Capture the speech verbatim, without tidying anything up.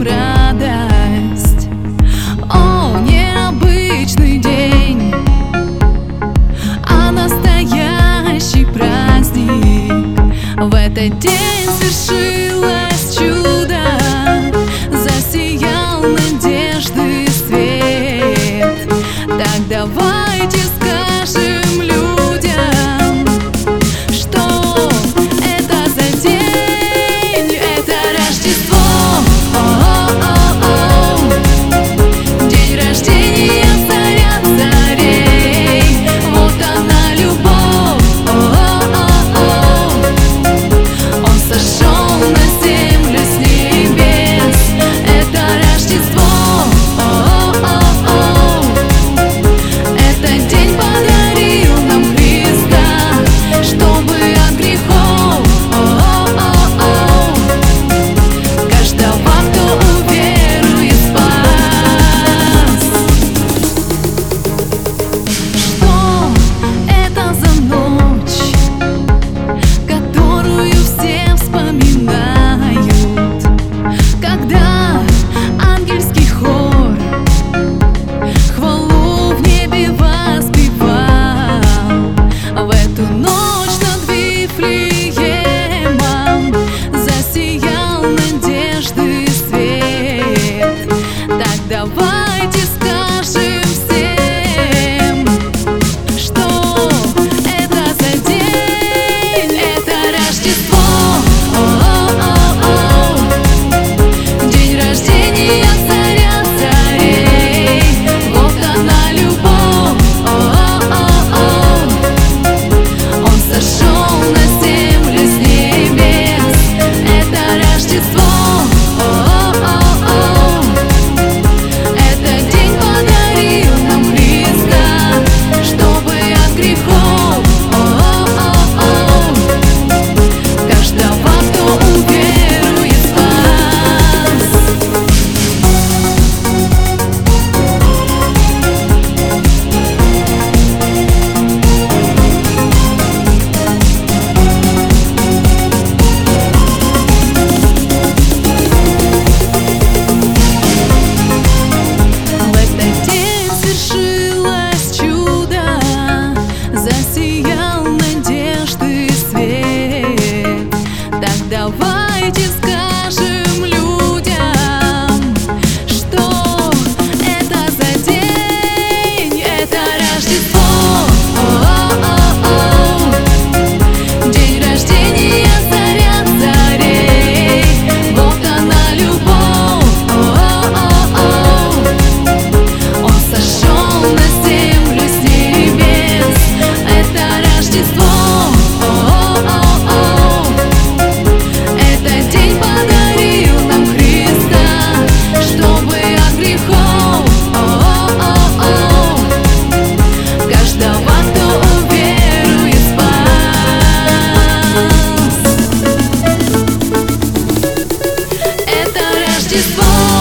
радость. О, необычный день, а настоящий праздник. В этот день свершилось чудо, засиял надежды свет. Так давайте скажем людям, что это за день, это Рождество. О-о-о-о. День рождения царя царей, вот она любовь. О-о-о-о. Он сошел на землю с небес, это Рождество. О-о-о-о. Этот день подарил нам Христа, чтобы от грехов О-о-о-о. Каждого, кто уверует, спас. Что это за ночь, которую все вспоминают, когда ангельский хор хвалу в небе воспевал? В эту ночь над Вифлеемом засиял надежды свет. Так давайте скажем всем, что это за день, это Рождество. О-о-о-о. День рождения царя царей, вот она любовь. О-о-о-о. Он сошел на землю с небес, это Рождество. О-о-о-о. Этот день подарил нам Христа, чтобы от грехов О-о-о-о. Каждого, кто уверует, спас. В этот день свершилось чудо, засиял надежды свет. Так давайте скажем людям, что это за день, это Рождество. О-о-о-о. День рождения царя царей, вот она любовь. О-о-о-о. Он сошел на землю с небес, это Рождество. О-о-о-о. Этот день подарил нам Христа, чтобы от грехов О-о-о-о. Каждого, кто уверует, спас. Это Рождество.